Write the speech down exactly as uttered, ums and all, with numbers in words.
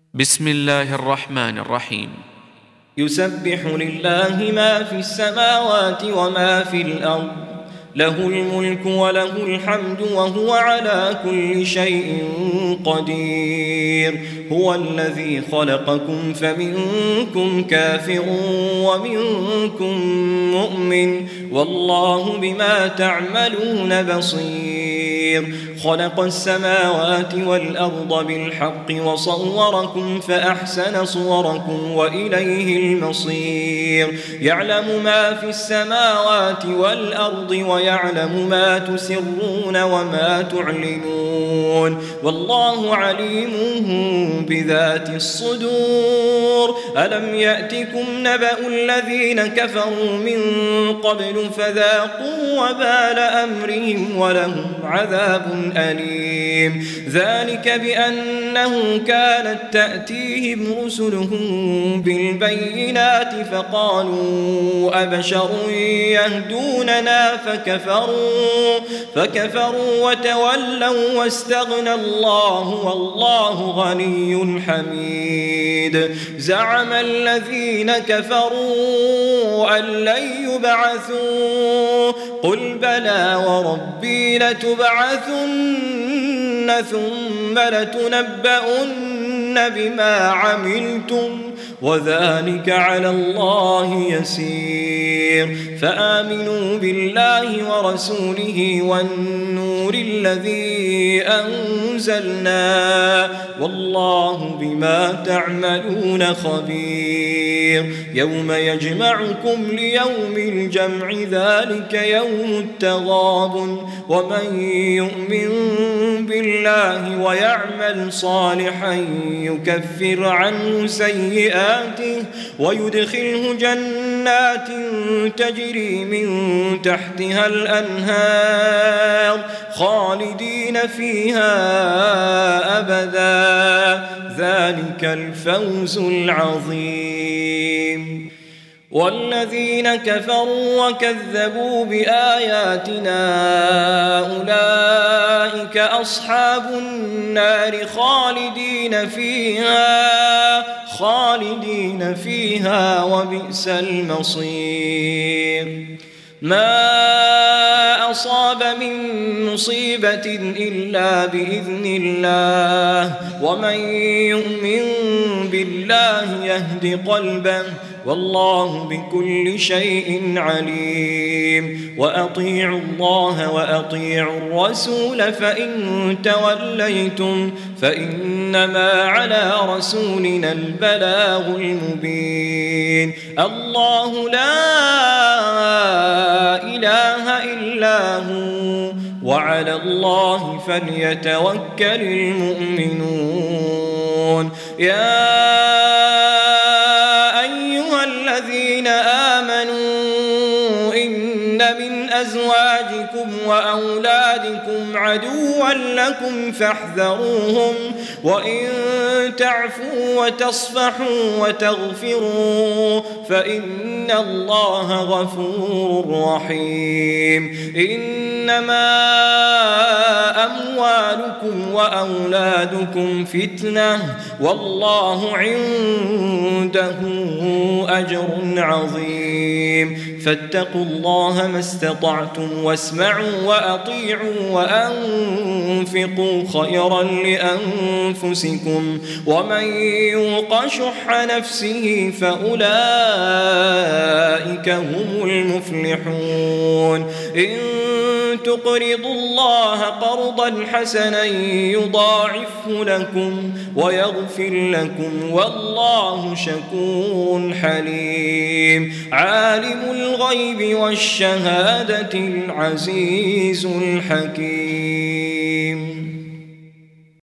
بسم الله الرحمن الرحيم. يسبح لله ما في السماوات وما في الأرض، له الملك وله الحمد وهو على كل شيء قدير. هو الذي خلقكم فمنكم كافر ومنكم مؤمن، والله بما تعملون بصير. خلق السماوات والأرض بالحق وصوركم فأحسن صوركم وإليه المصير. يعلم ما في السماوات والأرض ويعلم ما تسرون وما تعلنون، والله عليم بذات الصدور. ألم يأتكم نبأ الذين كفروا من قبل فذاقوا وبال أمرهم ولهم عذاب أليم. ذلك بأنه كانت تأتيهم رسلهم بالبينات فقالوا أبشر يهدوننا فكفروا فكفروا وتولوا واستغنى الله والله غني حميد. زعم الذين كفروا أن لن يبعثوا قل بلى وربي لتبعثن ثم لتنبؤن بما عملتم وذلك على الله يسير. فآمنوا بالله ورسوله والنور الذي أنزلنا والله بما تعملون خبير. يوم يجمعكم ليوم الجمع ذلك يوم التغابن. ومن يؤمن بالله ويعمل صالحا يكفر عنه سيئاته ويدخله جنات تجري من تحتها الأنهار خالدين فيها أبدا، ذلك الفوز العظيم. والذين كفروا وكذبوا بآياتنا أولئك أصحاب النار خالدين فيها خالدين فيها وبئس المصير. ما أصاب من مصيبة إلا بإذن الله، ومن يؤمن بالله يهد قلبه والله بكل شيء عليم. وأطيعوا الله وأطيعوا الرسول فإن توليتم فإنما على رسولنا البلاغ المبين. الله لا إله إلا هو وعلى الله فليتوكل المؤمنون. يا الذين آمنوا إن من أزواجكم وأولادكم عدوا لكم فاحذروهم، وإن تعفوا وتصفحوا وتغفروا فإن الله غفور رحيم. إنما أموالكم وأولادكم فتنة والله عنده أجر عظيم. فاتقوا الله ما استطعتم واسمعوا وأطيعوا وأنفقوا خيرا لأنفسكم ومن يوق شح نفسه فأولئك هم المفلحون. إن تقرضوا الله قرضا حسنا يضاعفه لكم ويغفر لكم والله شكور حليم. عالم الغيب والشهادة العزيز الحكيم.